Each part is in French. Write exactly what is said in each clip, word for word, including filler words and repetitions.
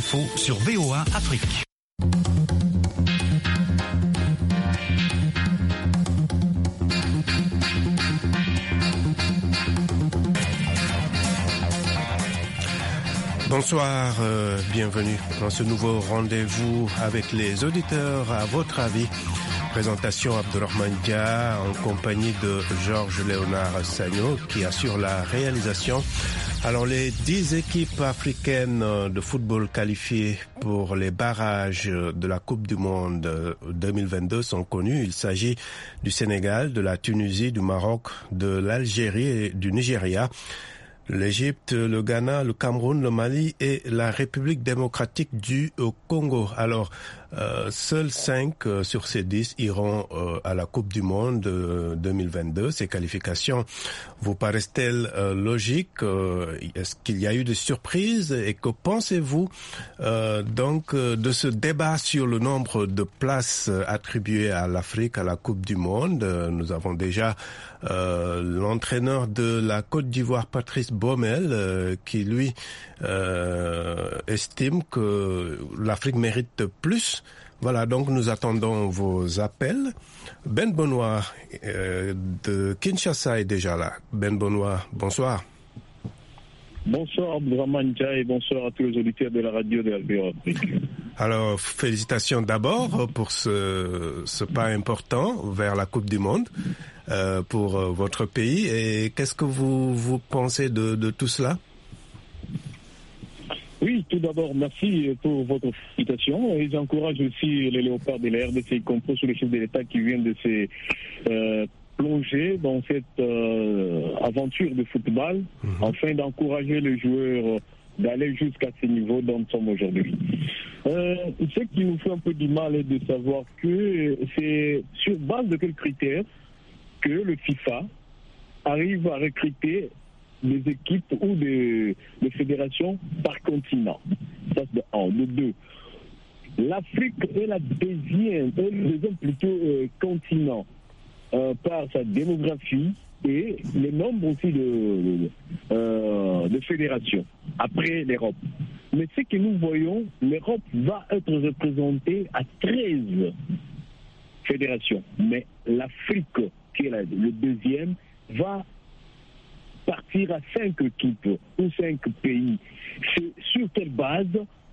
l'info sur V O un Afrique. Bonsoir, euh, bienvenue dans ce nouveau rendez-vous avec les auditeurs. À votre avis, présentation Abdourahmane Dia en compagnie de Georges Léonard Sagno qui assure la réalisation. Alors, les dix équipes africaines de football qualifiées pour les barrages de la Coupe du Monde deux mille vingt-deux sont connues. Il s'agit du Sénégal, de la Tunisie, du Maroc, de l'Algérie et du Nigeria. L'Égypte, le Ghana, le Cameroun, le Mali et la République démocratique du Congo. Alors, euh, seuls cinq euh, sur ces dix iront euh, à la Coupe du Monde euh, deux mille vingt-deux. Ces qualifications vous paraissent-elles euh, logiques? euh, Est-ce qu'il y a eu des surprises? Et que pensez-vous euh, donc euh, de ce débat sur le nombre de places euh, attribuées à l'Afrique à la Coupe du Monde? euh, Nous avons déjà euh, l'entraîneur de la Côte d'Ivoire, Patrice Baumel, euh, qui lui euh, estime que l'Afrique mérite plus. Voilà, donc nous attendons vos appels. Ben Benoît euh, de Kinshasa est déjà là. Ben Benoît, bonsoir. Bonsoir Abdourahmane Dia et bonsoir à tous les auditeurs de la radio de la V O Afrique. Alors, félicitations d'abord pour ce, ce pas important vers la Coupe du Monde euh, pour euh, votre pays. Et qu'est-ce que vous, vous pensez de, de tout cela? Oui, tout d'abord, merci pour votre félicitation. Et j'encourage aussi les léopards de la R D C, y compris sur les chefs de l'État qui viennent de se euh, plonger dans cette euh, aventure de football, mmh. afin d'encourager les joueurs d'aller jusqu'à ce niveau dont nous sommes aujourd'hui. Euh, ce qui nous fait un peu du mal est de savoir que c'est sur base de quels critères que le FIFA arrive à recruter des équipes ou des, des fédérations par continent. Ça, c'est de un. De deux, l'Afrique est la deuxième, est le deuxième plutôt euh, continent euh, par sa démographie et le nombre aussi de, de, euh, de fédérations, après l'Europe. Mais ce que nous voyons, l'Europe va être représentée à treize fédérations. Mais l'Afrique, qui est la, le deuxième, va partir à cinq équipes ou cinq pays. C'est sur quelle base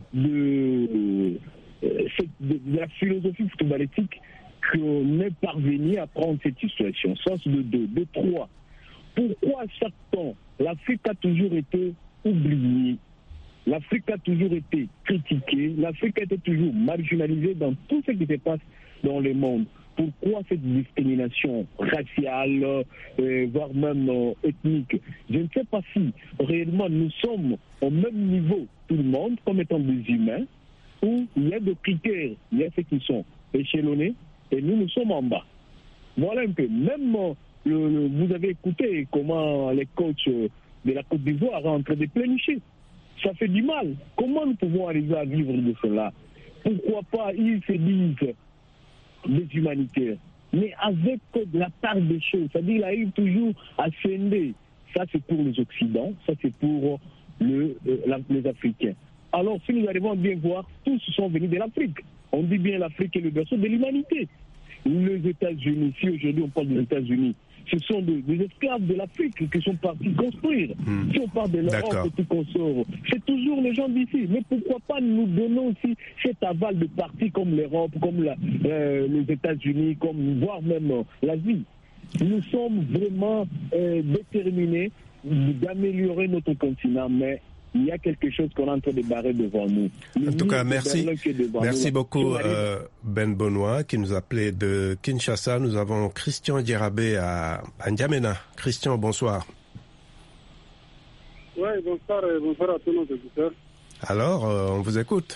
de, euh, de, de la philosophie footballistique qu'on est parvenu à prendre cette situation? Sens de deux. De trois, pourquoi à chaque temps l'Afrique a toujours été oubliée? L'Afrique a toujours été critiquée, l'Afrique a été toujours marginalisée dans tout ce qui se passe dans le monde. Pourquoi cette discrimination raciale, euh, voire même euh, ethnique? Je ne sais pas si réellement nous sommes au même niveau, tout le monde, comme étant des humains, où il y a des critères, il y a ceux qui sont échelonnés, et nous, nous sommes en bas. Voilà un peu. Même, euh, le, le, vous avez écouté comment les coachs de la Côte d'Ivoire sont en train de plénicher. Ça fait du mal. Comment nous pouvons arriver à vivre de cela? Pourquoi pas ils se disent des humanitaires, mais avec la part des choses, c'est-à-dire il arrive toujours à scinder. Ça c'est pour les Occidentaux, ça c'est pour le, euh, la, les Africains. Alors si nous arrivons à bien voir, tous sont venus de l'Afrique. On dit bien l'Afrique est le berceau de l'humanité. Les États-Unis, si aujourd'hui on parle des États-Unis, ce sont des, des esclaves de l'Afrique qui sont partis construire. Mmh. Si on parle de l'Europe et tout consort, c'est toujours les gens d'ici. Mais pourquoi pas nous donnons aussi cet aval de partis comme l'Europe, comme la, euh, les États-Unis, comme voire même euh, l'Asie. Nous sommes vraiment euh, déterminés d'améliorer notre continent, mais il y a quelque chose qu'on est en train de barrer devant nous. Le en tout cas, merci. Merci nous. beaucoup, euh, Ben Benoît, qui nous appelait de Kinshasa. Nous avons Christian Djerabé à, à N'Djamena. Christian, bonsoir. Oui, bonsoir, bonsoir à tous nos auditeurs. Alors, euh, on vous écoute.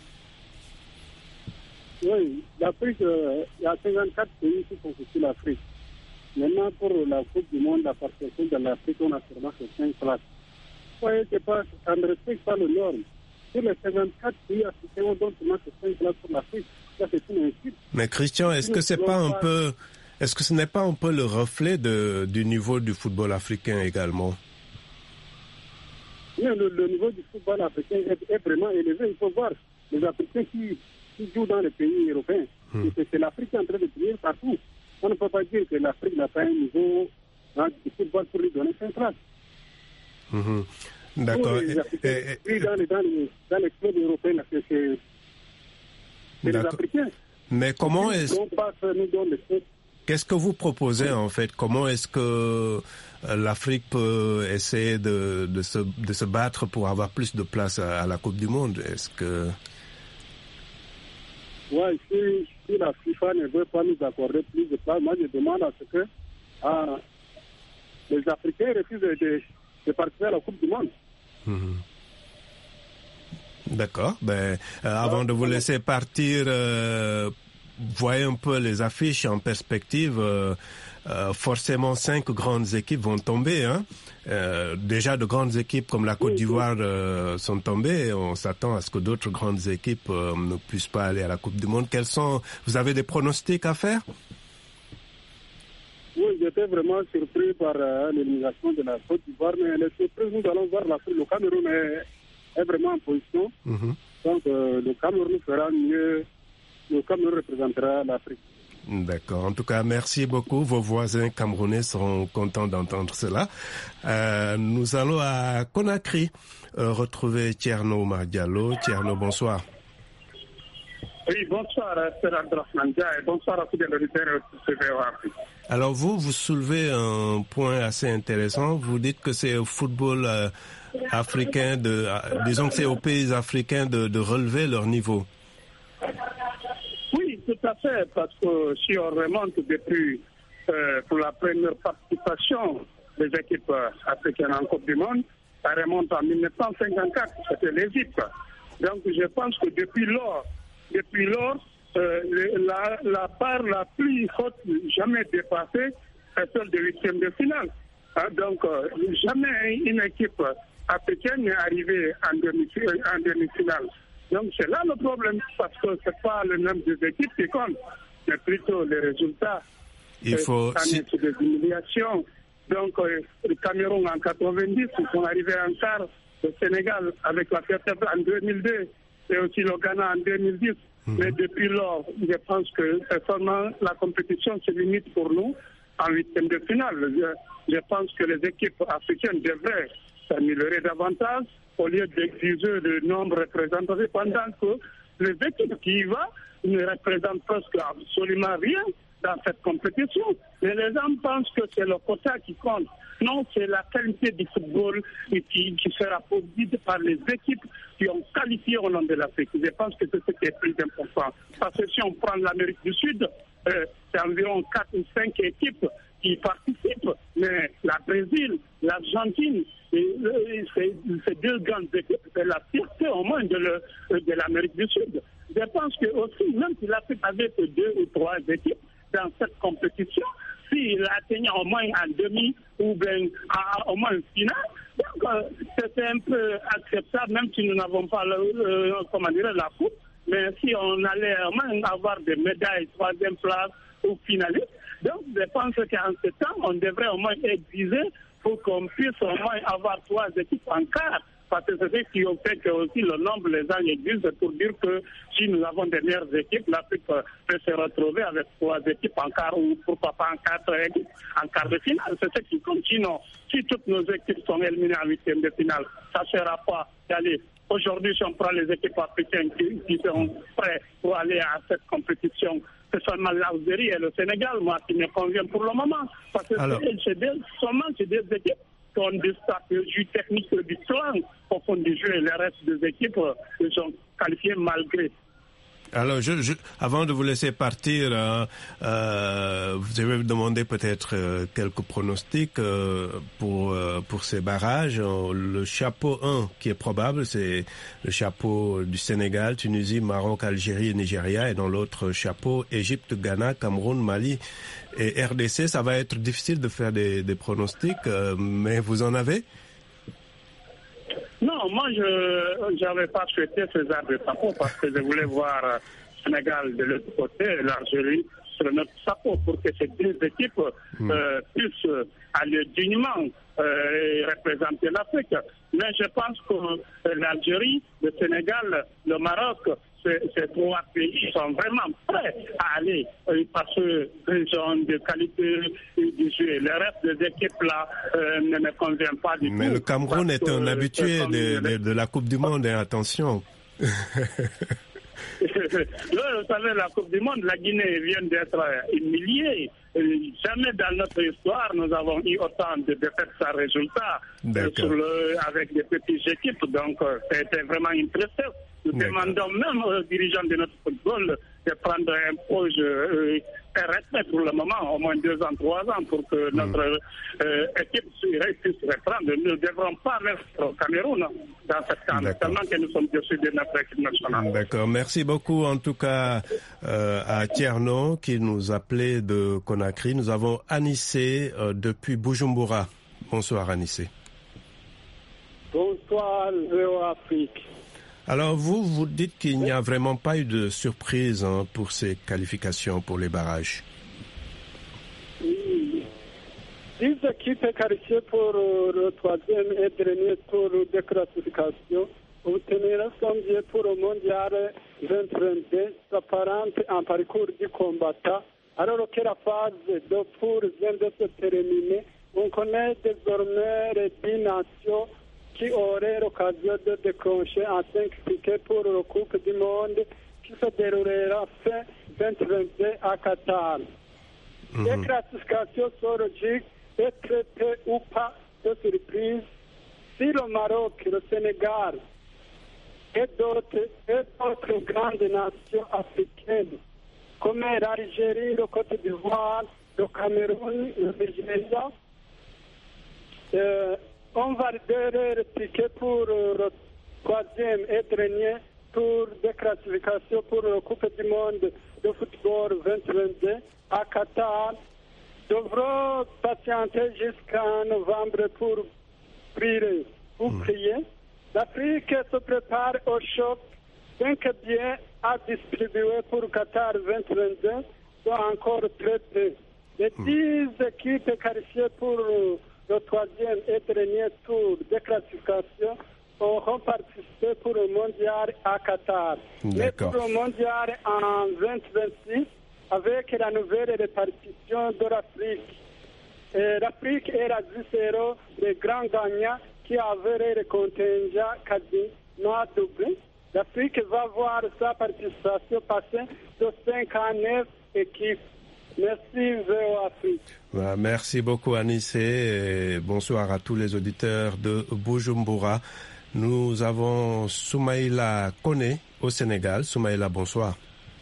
Oui, l'Afrique, euh, il y a cinquante-quatre pays qui constituent l'Afrique. Maintenant, pour la Coupe du Monde, la participation de l'Afrique, on a seulement fait cinq places. Vous voyez que pas, ça ne respecte pas le norme. Sur les cinquante-quatre pays africains, on donne seulement cinq places pour l'Afrique. Ça, c'est une insulte. Mais Christian, est-ce que c'est pas un peu, est-ce que ce n'est pas un peu le reflet de, du niveau du football africain également? Mais le, le niveau du football africain est, est vraiment élevé. Il faut voir les Africains qui, qui jouent dans les pays européens. Mmh. C'est, c'est l'Afrique qui est en train de briller partout. On ne peut pas dire que l'Afrique n'a pas un niveau hein, du football pour lui donner cinq places. Mmh. D'accord. Les Africains, et, et, dans, les, dans, les, dans les clubs européens, c'est, c'est, c'est les Africains. Mais comment est-ce... Qu'est-ce que vous proposez en fait? Comment est-ce que l'Afrique peut essayer de, de, se, de se battre pour avoir plus de place à, à la Coupe du Monde? Est-ce que... Oui, si, si la FIFA ne veut pas nous accorder plus de place, moi je demande à ce que ah, les Africains refusent de, de, de participer à la Coupe du Monde. Mmh. D'accord. Ben, euh, avant de vous laisser partir, euh, voyez un peu les affiches en perspective. Euh, euh, forcément, cinq grandes équipes vont tomber. Hein. Euh, déjà, de grandes équipes comme la Côte d'Ivoire euh, sont tombées. On s'attend à ce que d'autres grandes équipes euh, ne puissent pas aller à la Coupe du Monde. Quels sont... Vous avez des pronostics à faire? Oui, j'étais vraiment surpris par euh, l'élimination de la Côte d'Ivoire. Mais les surprises, nous allons voir l'Afrique. Le Cameroun est, est vraiment en position. Mm-hmm. Donc, euh, le Cameroun fera mieux. Le Cameroun représentera l'Afrique. D'accord. En tout cas, merci beaucoup. Vos voisins camerounais seront contents d'entendre cela. Euh, nous allons à Conakry euh, retrouver Thierno Oumar Diallo. Thierno, bonsoir. Oui, bonsoir, Sir Abdourahmane Dia, et bonsoir à tous les auditeurs de V O A Afrique. Alors vous, vous soulevez un point assez intéressant. Vous dites que c'est au football euh, africain, de, euh, disons que c'est aux pays africains de, de relever leur niveau. Oui, tout à fait, parce que si on remonte depuis euh, pour la première participation des équipes euh, africaines en Coupe du Monde, ça remonte en mille neuf cent cinquante-quatre, c'était l'Égypte. Donc je pense que depuis lors, depuis lors, euh, la, la part la plus haute jamais dépassée est celle de huitième de finale. Hein, donc euh, jamais une équipe africaine n'est arrivée en demi-finale. En demi-finale. Donc c'est là le problème, parce que c'est pas le nombre des équipes qui compte, mais plutôt les résultats. Il faut... Si... des humiliations. Donc euh, le Cameroun en quatre-vingt-dix, ils sont arrivés en quart, le Sénégal avec la F F en deux mille deux, et aussi le Ghana en deux mille dix. Mmh. Mais depuis lors, je pense que c'est seulement la compétition se limite pour nous en huitième de finale. Je, je pense que les équipes africaines devraient s'améliorer davantage au lieu d'exiger le nombre représenté, pendant que les équipes qui y vont ne représentent presque absolument rien dans cette compétition. Mais les gens pensent que c'est le quota qui compte. Non, c'est la qualité du football qui, qui sera produite par les équipes qui ont qualifié au nom de l'Afrique. Je pense que c'est ce qui est plus important. Parce que si on prend l'Amérique du Sud, euh, c'est environ quatre ou cinq équipes qui participent. Mais la Brésil, l'Argentine, et, et ces, ces deux grandes équipes, c'est la fierté au moins de, le, de l'Amérique du Sud. Je pense que aussi, même si l'Afrique avait que deux ou trois équipes dans cette compétition, s'il atteignait au moins en demi ou bien à, au moins en finale, donc euh, c'était un peu acceptable, même si nous n'avons pas le, euh, comment dire, la coupe. Mais si on allait au moins avoir des médailles, troisième place ou finaliste, donc je pense qu'en ce temps, on devrait au moins exiger pour qu'on puisse au moins avoir trois équipes en quart. Parce que c'est ce qui fait que aussi le nombre les gens existe pour dire que si nous avons des meilleures équipes, l'Afrique peut se retrouver avec trois équipes en quart ou pourquoi pas en quatre équipes en quart de finale. C'est ce qui compte. Sinon, si toutes nos équipes sont éliminées en huitième de finale, ça ne sera pas d'aller. Aujourd'hui, si on prend les équipes africaines qui, qui seront prêtes pour aller à cette compétition, c'est seulement l'Algérie et le Sénégal, moi, qui me convient pour le moment. Parce que Alors... c'est des, seulement c'est des équipes qui ont des stratégies techniques du plan au fond du jeu, et les restes des équipes euh, sont qualifiées malgré. Alors, je, je, avant de vous laisser partir, euh, euh, je vais vous demander peut-être euh, quelques pronostics euh, pour euh, pour ces barrages. Le chapeau un qui est probable, c'est le chapeau du Sénégal, Tunisie, Maroc, Algérie et Nigeria. Et dans l'autre chapeau, Égypte, Ghana, Cameroun, Mali et R D C. Ça va être difficile de faire des, des pronostics, euh, mais vous en avez ? Non, moi, je n'avais pas souhaité ce genre de chapeau parce que je voulais voir le Sénégal de l'autre côté, l'Algérie sur notre chapeau pour que ces deux équipes mmh. euh, puissent aller dignement euh, représenter l'Afrique. Mais je pense que euh, l'Algérie, le Sénégal, le Maroc, ces, ces trois pays sont vraiment prêts à aller euh, parce qu'ils ont des qualités du jeu. Le reste des équipes-là euh, ne me convient pas du tout. Mais le Cameroun est un habitué de, de, de la Coupe du Monde, hein, attention. Vous savez, la Coupe du Monde, la Guinée vient d'être humiliée. Jamais dans notre histoire, nous avons eu autant de défaites sans résultat euh, sur le, avec des petites équipes. Donc, euh, c'était vraiment une tristesse. Nous demandons même aux dirigeants de notre football de prendre un pause euh, un respect pour le moment, au moins deux ans, trois ans, pour que mmh. notre euh, équipe puisse reprendre. Nous ne devrons pas mettre au Cameroun dans cette cadre, tellement que nous sommes dessus de notre équipe nationale. D'accord. Merci beaucoup, en tout cas, euh, à Tierno, qui nous appelait de Conakry. Nous avons Anissé euh, depuis Bujumbura. Bonsoir, Anissé. Bonsoir, Afrique. Alors vous, vous dites qu'il n'y a vraiment pas eu de surprise hein, pour ces qualifications pour les barrages. Oui. Dix équipes qualifiées pour le troisième et dernier tour de classification obtiendront son billet pour le mondial vingt vingt-deux s'apparente en parcours du combattant. Alors que la phase de poule vient de se terminer, on connaît désormais les dix nations qui aurait l'occasion de déclencher en cinq tickets pour la Coupe du Monde qui se déroulera fin vingt vingt-deux à Qatar. Mm-hmm. Les classifications sont logiques et traitées ou pas de surprise. Si le Maroc, le Sénégal et d'autres, et d'autres grandes nations africaines comme l'Algérie, le Côte d'Ivoire, le Cameroun, le Nigeria, euh, on va libérer le ticket pour le troisième et dernier tour de classification pour la Coupe du Monde de football vingt vingt-deux à Qatar. Devront patienter jusqu'en novembre pour prier. Pour prier. L'Afrique se prépare au choc. Cinq biens à distribuer pour Qatar vingt vingt-deux sont encore très peu. Les dix équipes qualifiées pour le troisième et dernier tour de classification auront participé pour le mondial à Qatar. Mais pour le mondial en vingt vingt-six, avec la nouvelle répartition de l'Afrique, et l'Afrique et l'Asie seront les grands gagnants qui avaient le contingent quasiment doublé. L'Afrique va voir sa participation passer de cinq à neuf équipes. Merci, V O Afrique. Bah, merci beaucoup, Anissé. Et bonsoir à tous les auditeurs de Bujumbura. Nous avons Soumaïla Koné au Sénégal. Soumaïla, bonsoir.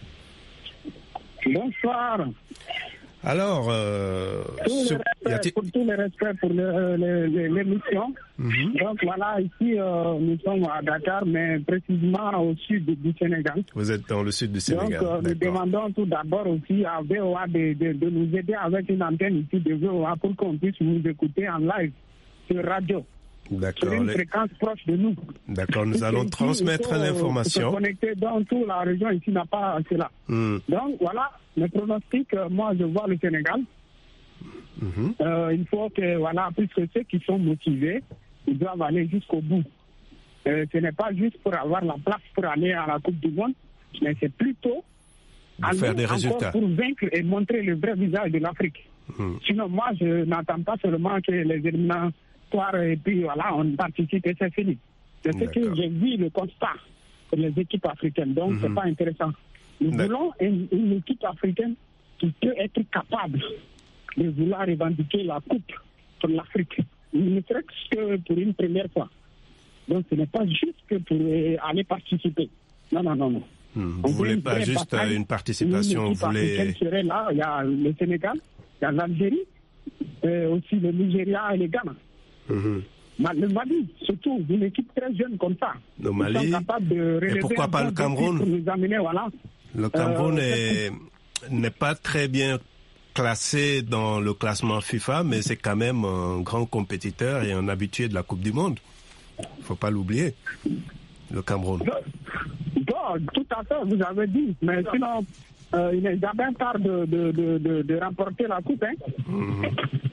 Bonsoir. Alors, euh, tout ce... le respect, pour tout le respect pour l'émission. Mm-hmm. Donc voilà, ici euh, nous sommes à Dakar, mais précisément au sud du Sénégal. Vous êtes dans le sud du Sénégal. Donc euh, nous demandons tout d'abord aussi à V O A de, de, de nous aider avec une antenne ici de V O A pour qu'on puisse nous écouter en live sur radio. D'accord. Sur une les... fréquence proche de nous. D'accord, nous allons ici, transmettre l'information. Se connecter dans toute la région ici n'a pas cela. Mm. Donc voilà, le pronostic, euh, moi je vois le Sénégal. Mm-hmm. Euh, il faut que, voilà, puisque ceux qui sont motivés, ils doivent aller jusqu'au bout. Euh, ce n'est pas juste pour avoir la place pour aller à la Coupe du Monde, mais c'est plutôt aller faire des résultats pour vaincre et montrer le vrai visage de l'Afrique. Mm. Sinon, moi, je n'entends pas seulement que les éliminatoires et puis voilà, on participe et c'est fini. C'est ce que j'ai vu, le constat pour les équipes africaines. Donc, mm-hmm. c'est pas intéressant. Nous voulons une, une équipe africaine qui peut être capable de vouloir revendiquer la coupe pour l'Afrique. Ne serait-ce que pour une première fois. Donc ce n'est pas juste que pour euh, aller participer. Non, non, non, non. Mmh, vous ne voulez pas juste bataille, une participation, une vous voulez... serait là. Il y a le Sénégal, il y a l'Algérie, euh, aussi le Nigeria et le Ghana. Mmh. Le Mali, surtout, une équipe très jeune comme ça. Le Mali, ils sont capables de et pourquoi pas le Cameroun pour nous amener, voilà. Le Cameroun euh, n'est pas très bien classé dans le classement FIFA, mais c'est quand même un grand compétiteur et un habitué de la Coupe du Monde. Il ne faut pas l'oublier, le Cameroun. Bon, tout à fait, vous avez dit, mais sinon, euh, il n'est jamais tard de, de, de, de, de remporter la Coupe. Hein. Mmh.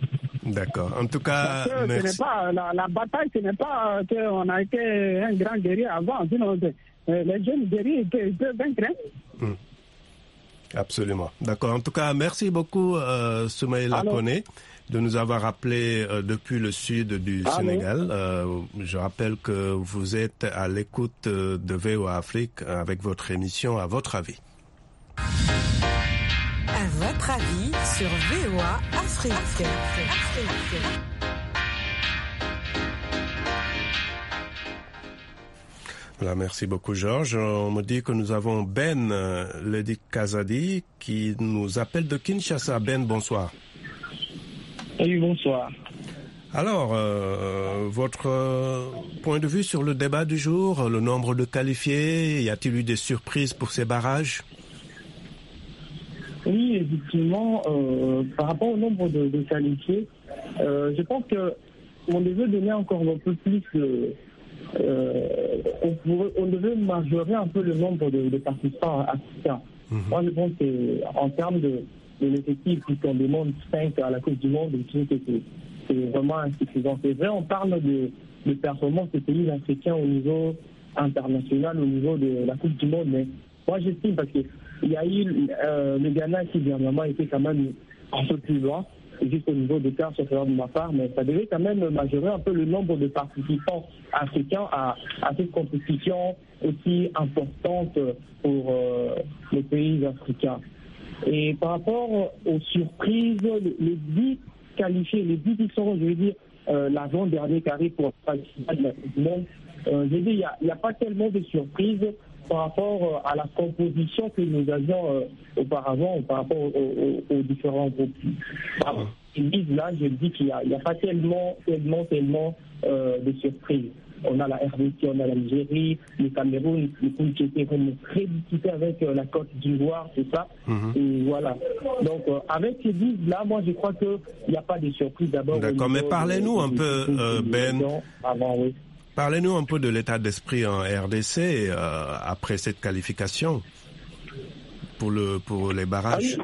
D'accord. En tout cas, Parce que merci. Ce n'est pas, la, la bataille, ce n'est pas qu'on a été un grand guerrier avant. Sinon, les jeunes guerriers ils peuvent vaincre. Hum. Absolument. D'accord. En tout cas, merci beaucoup, euh, Soumaïla Koné, de nous avoir appelé euh, depuis le sud du Allô. Sénégal. Euh, je rappelle que vous êtes à l'écoute de V O A Afrique avec votre émission À votre avis. À votre avis sur V O A Afrique. Afrique. Voilà, merci beaucoup Georges. On me dit que nous avons Ben euh, Ledi Kazadi qui nous appelle de Kinshasa. Ben, bonsoir. Oui, bonsoir. Alors, euh, votre euh, point de vue sur le débat du jour, le nombre de qualifiés, y a-t-il eu des surprises pour ces barrages? Oui, effectivement, euh, par rapport au nombre de, de qualifiés, euh, je pense qu'on devait donner encore un peu plus de... Euh, on, pourrait, on devait majorer un peu le nombre de, de participants africains. Mmh. Moi, je pense qu'en termes de, de l'effectif, puisqu'on demande cinq à la Coupe du Monde, je trouve que c'est, c'est vraiment insuffisant. C'est vrai, on parle de, de performances des pays africains au niveau international, au niveau de la Coupe du Monde, mais moi, j'estime parce qu'il y a eu euh, le Ghana qui, dernièrement, était quand même un peu plus loin. Juste au niveau des cartes, sauf erreur de ma part, mais ça devait quand même majorer un peu le nombre de participants africains à, à cette compétition aussi importante pour euh, les pays africains. Et par rapport aux surprises, les dix qualifiés, les dix qui sont, je veux dire, euh, l'avant-dernier carré pour participer de la Coupe du Monde, euh, je veux dire, il n'y a, a pas tellement de surprises par rapport à la composition que nous avions euh, auparavant, par rapport aux, aux, aux différents groupes. Alors, là, je dis qu'il n'y a, a pas tellement, tellement, tellement euh, de surprises. On a la R D C, on a l'Algérie, le Cameroun, le pays qui était vraiment très discuté avec euh, la Côte d'Ivoire, c'est ça. Mm-hmm. Et voilà. Donc, euh, avec ces dix-là, moi, je crois qu'il n'y a pas de surprise d'abord. D'accord, mais parlez-nous de, un de, peu, de, euh, Ben. Avant, oui. Parlez-nous un peu de l'état d'esprit en R D C euh, après cette qualification pour, le, pour les barrages.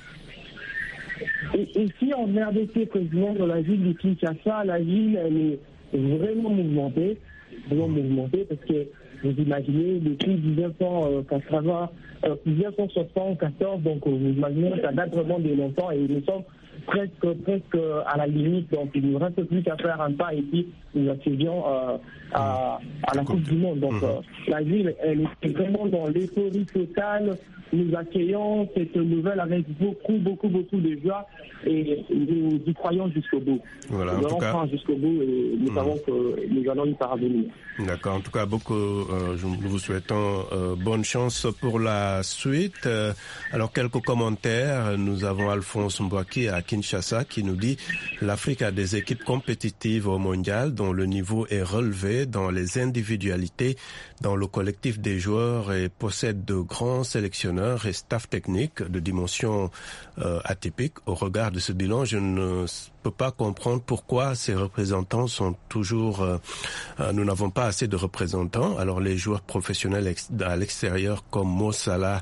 Et, ici, en R D C, président de la ville de Kinshasa, la ville, elle est vraiment mouvementée, vraiment mouvementée, parce que vous imaginez, depuis dix-neuf cent quatre-vingts, euh, dix-neuf cent soixante-quatorze, donc vous imaginez, ça date vraiment de longtemps, et nous sommes presque, presque à la limite, donc il ne nous reste plus qu'à faire un pas, et puis nous accédions euh, à, à la Coupe du Monde. Donc euh, la ville, elle est vraiment dans l'euphorie totale. Nous accueillons cette nouvelle avec beaucoup, beaucoup, beaucoup de joie et nous y croyons jusqu'au bout. Voilà, nous allons prendre jusqu'au bout et nous mmh. savons que nous allons y parvenir. D'accord. En tout cas, beaucoup, euh, nous vous souhaitons euh, bonne chance pour la suite. Euh, alors, quelques commentaires. Nous avons Alphonse Mbouaki à Kinshasa qui nous dit « L'Afrique a des équipes compétitives au mondial dont le niveau est relevé dans les individualités, dans le collectif des joueurs et possède de grands sélectionneurs et staff technique de dimension euh, atypique. Au regard de ce bilan, je ne peux pas comprendre pourquoi ces représentants sont toujours... Euh, euh, nous n'avons pas assez de représentants. Alors les joueurs professionnels ex- à l'extérieur comme Mo Salah,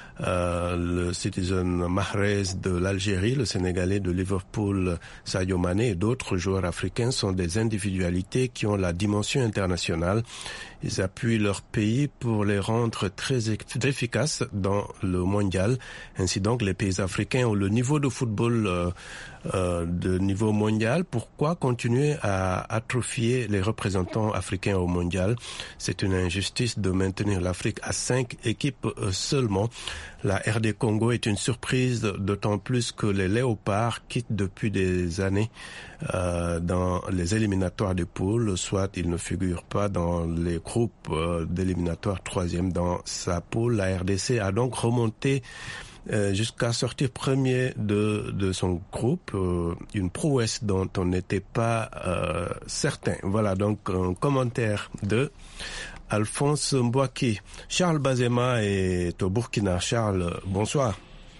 Euh, le Citizen Mahrez de l'Algérie, le Sénégalais de Liverpool, Sadio Mané et d'autres joueurs africains sont des individualités qui ont la dimension internationale. Ils appuient leur pays pour les rendre très, très efficaces dans le mondial. Ainsi donc, les pays africains ont le niveau de football euh, euh, de niveau mondial. Pourquoi continuer à atrophier les représentants africains au mondial? C'est une injustice de maintenir l'Afrique à cinq équipes seulement. La R D Congo est une surprise, d'autant plus que les Léopards quittent depuis des années euh, dans les éliminatoires des poules, soit ils ne figurent pas dans les groupes euh, d'éliminatoires troisième dans sa poule. La R D C a donc remonté Euh, jusqu'à sortir premier de, de son groupe, euh, une prouesse dont on n'était pas euh, certain. Voilà donc un commentaire de Alphonse Mbouaki. Charles Bazema est au Burkina. Charles, bonsoir.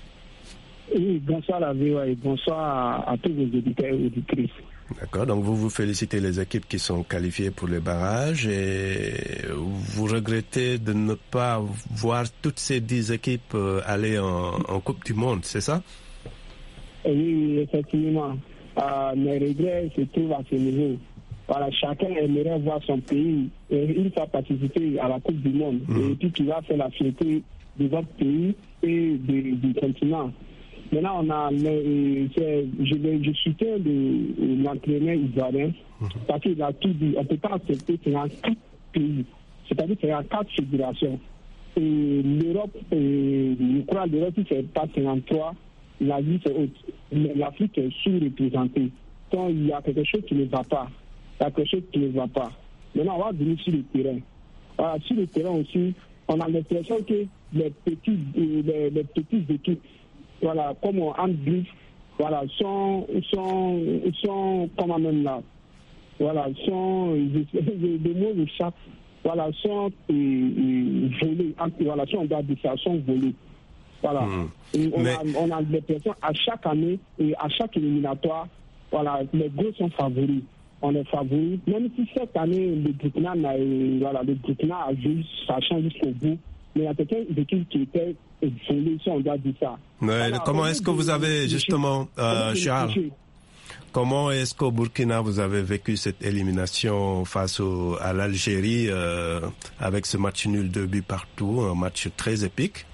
Oui, bonsoir à la V O A et bonsoir à, à tous vos auditeurs et auditrices. D'accord, donc vous vous félicitez les équipes qui sont qualifiées pour les barrages et vous regrettez de ne pas voir toutes ces dix équipes aller en, en Coupe du Monde, c'est ça? Oui, effectivement. euh, mes regrets se trouvent à ce niveau. Voilà, chacun aimerait voir son pays euh, une fois participer à la Coupe du Monde mmh. et puis qui va faire la fierté de votre pays et de, du continent. Maintenant, on a, le, je, je soutiens de, l'entraîneur ivoirien mmh. parce qu'il a tout dit. On ne peut pas accepter cinquante-quatre pays, c'est-à-dire cinquante-quatre fédérations. Et l'Europe, et, je crois que l'Europe, c'est pas cinquante-trois, l'Asie, c'est autre. Mais l'Afrique est sous-représentée. Donc, il y a quelque chose qui ne va pas. Il y a quelque chose qui ne va pas. Maintenant, on va venir sur le terrain. Voilà, sur le terrain aussi, on a l'impression que les petites, les, les petites équipes, voilà, comme en handball, voilà, sont, sont, sont, comment même là, voilà, sont, des mots de chaque, voilà, sont euh, euh, volés, voilà, sont, on doit dire ça, sont volés. Voilà. Mmh. Et on, Mais... a, on a l'impression à chaque année et à chaque éliminatoire, voilà, les gros sont favoris. On est favoris. Même si cette année, le Burkina, voilà, le Burkina a vu, ça change jusqu'au bout. Mais il y a quelqu'un d'équipe qui était volé, si on doit dire ça. Ouais, voilà, comment est-ce que vous avez, justement, euh, Charles, comment est-ce qu'au Burkina, vous avez vécu cette élimination face au, à l'Algérie, euh, avec ce match nul de but partout, un match très épique?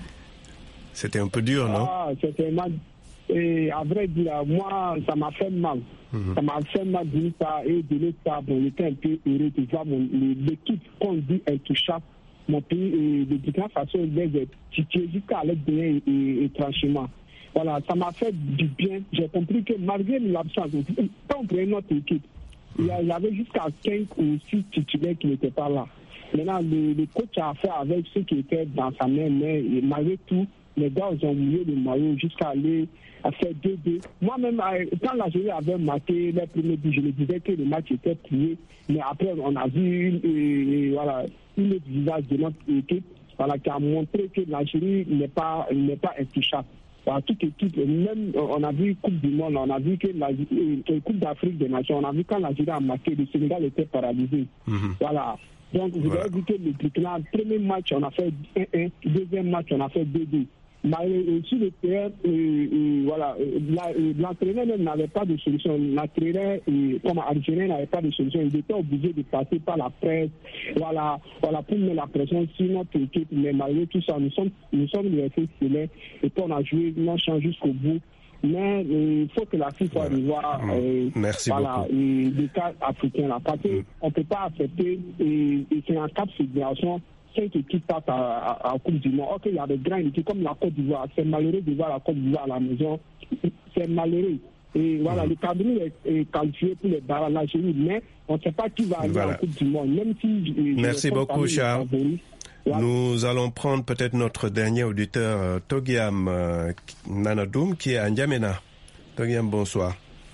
C'était un peu dur, non? Ah, c'était mal. Et à vrai dire, moi, ça m'a fait mal. Mm-hmm. Ça m'a fait mal de ça. Et de l'autre, bon, j'étais un peu heureux de voir mon, l'équipe qu'on dit intouchable. Mon pays, et de Burkina Faso, les titillés jusqu'à l'aide de et, et, et tranchement. Voilà, ça m'a fait du bien. J'ai compris que malgré l'absence, quand on prenait notre équipe, il y avait jusqu'à quinze ou six titulaires qui n'étaient pas là. Maintenant, le, le coach a fait avec ceux qui étaient dans sa main, mais malgré tout, les gars ont oublié le maillot jusqu'à aller à faire deux deux. Moi-même, quand l'Algérie avait marqué les premiers buts, je me disais que le match était plié. Mais après, on a vu une, et, et, voilà, une autre visage de notre équipe, voilà, qui a montré que l'Algérie n'est pas, n'est pas intouchable. Voilà, toute équipe, même on a vu Coupe du Monde, on a vu que la euh, Coupe d'Afrique des Nations, on a vu quand l'Algérie a marqué, le Sénégal était paralysé. Mm-hmm. Voilà. Donc, vous voilà. avez vu que le Burkina, premier match, on a fait un un, deuxième match, on a fait deux deux. Mais sur le terrain, euh, euh, voilà, euh, l'entraîneur même n'avait pas de solution. L'entraîneur, euh, comme algérien, n'avait pas de solution. Il était obligé de passer par la presse, voilà, voilà, pour mettre la pression sur notre équipe. Mais malgré tout ça, nous sommes, nous sommes restés scellés et puis on a joué non change jusqu'au bout. Mais il euh, faut que la FIFA voilà. revoie euh, Merci voilà, beaucoup. Euh, les cas africains là, parce qu'on ne peut pas accepter et, et c'est en quatre fédérations. Cinq équipes partent à, à, à Coupe du Monde. Ok, il y a des grandes équipes comme la Côte d'Ivoire. C'est malheureux de voir la Côte d'Ivoire à la maison. C'est malheureux. Et voilà, mmh. le Cameroun est, est qualifié pour les barrages l'Algérie, mais on ne sait pas qui va aller voilà. en Coupe du Monde. Même si. Merci beaucoup, Charles. Voilà. Nous allons prendre peut-être notre dernier auditeur, euh, Togiam euh, Nanadoum, qui est à N'Djamena. Togiam, bonsoir.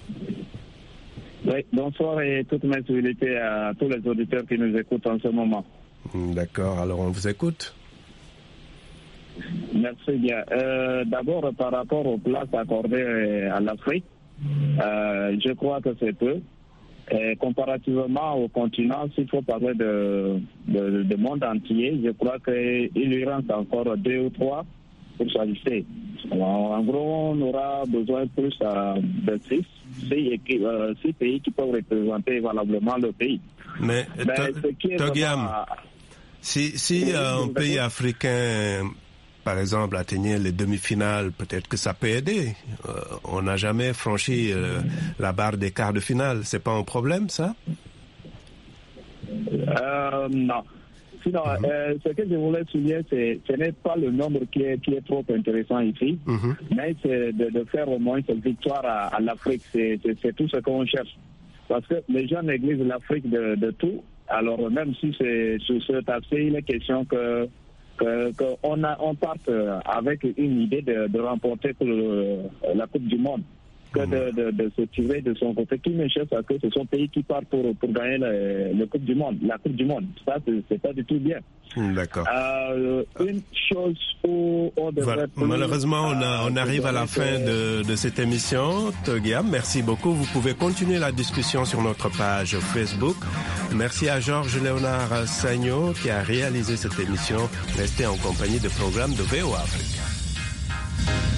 Oui, bonsoir et toutes mes civilités à tous les auditeurs qui nous écoutent en ce moment. D'accord, alors on vous écoute. Merci bien. Euh, d'abord, par rapport aux places accordées à l'Afrique, euh, je crois que c'est peu. Et comparativement au continent, s'il faut parler de, de, de monde entier, je crois qu'il y reste encore deux ou trois pour s'ajuster. En gros, on aura besoin plus euh, de six, six, euh, six pays qui peuvent représenter valablement le pays. Mais, Mais Togiam, si, si euh, un pays africain, par exemple, atteignait les demi-finales, peut-être que ça peut aider. Euh, on n'a jamais franchi euh, la barre des quarts de finale. C'est pas un problème, ça? euh, Non. Sinon, mm-hmm. euh, ce que je voulais souligner, c'est, ce n'est pas le nombre qui est, qui est trop intéressant ici, mm-hmm. mais c'est de, de faire au moins cette victoire à, à l'Afrique. C'est, c'est, c'est tout ce qu'on cherche. Parce que les gens négligent l'Afrique de, de tout. Alors, même si c'est sur cet aspect, il est question que qu'on on parte avec une idée de, de remporter pour le, la Coupe du Monde, que de, de, de se tirer de son côté. Tout ne cherche à que ce sont pays qui partent pour, pour gagner le, le coupe du Monde, la Coupe du Monde. Ça, c'est, c'est pas du tout bien. D'accord. Euh, une chose où on devrait... Voilà. Plus, malheureusement, on, a, on arrive à la fin de, de cette émission. Togiam, merci beaucoup. Vous pouvez continuer la discussion sur notre page Facebook. Merci à Georges Léonard Sagno qui a réalisé cette émission. Restez en compagnie de programmes de V O A Afrique.